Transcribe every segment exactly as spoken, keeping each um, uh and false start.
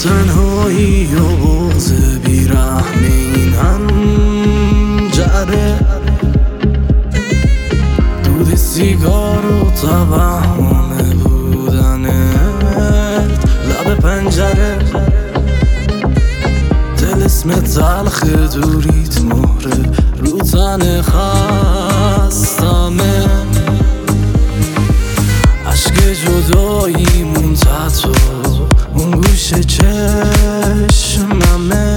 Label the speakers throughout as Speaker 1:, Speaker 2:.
Speaker 1: تنهایی و بغض بیرحم این هنجره، دود سیگار و توهم بودنت لب پنجره، طلسم تلخ دوریت مهره رو تن خستمه، عشق جدایی منتت و اون گوش چشممه.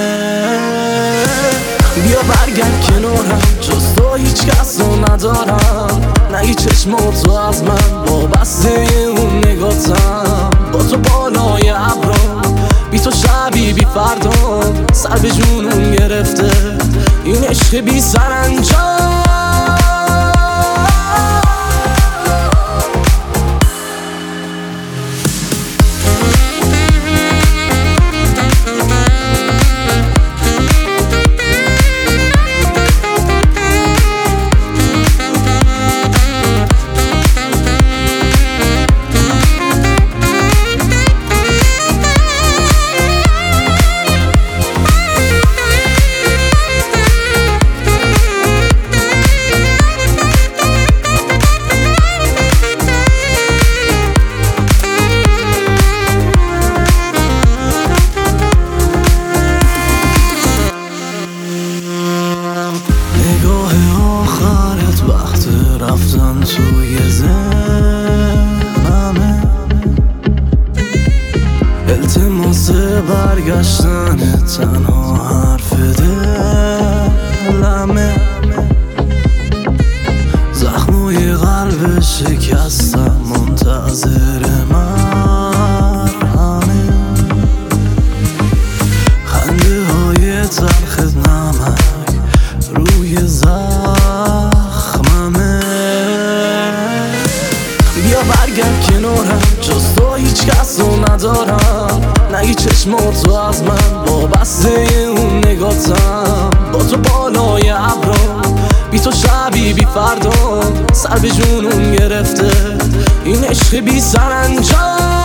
Speaker 1: بیا برگرد کنارم، جز تو هیچ کس رو ندارم، نه هیچ چشم تو از من وابسته اون نگاتم، با تو بالای ابرام بی تو شبی بی فردام، سر به جونم گرفته این عشق بی سرانجام. رفتن توی ذهنمه، التماس برگشتن تنها حرف دلمه، زخموی قلب شکستم منتظر مرهمه، خنده های تلخ نمک روی زخممه. بیا برگرد کنارم، جز تو هیچ کس رو ندارم، نه هیچ چشم تو از من وابسته اون نگاتم، با تو بالای ابرام بی تو شبی بی فردام، سر به جونم گرفته این عشق بی سرانجام.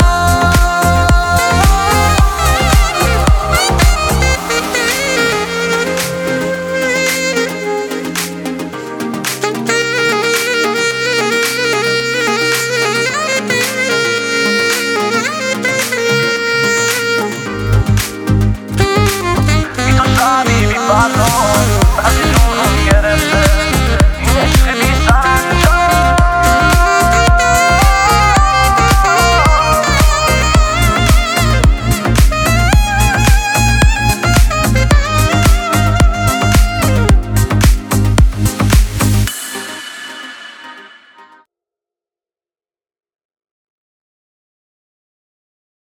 Speaker 2: I don't know.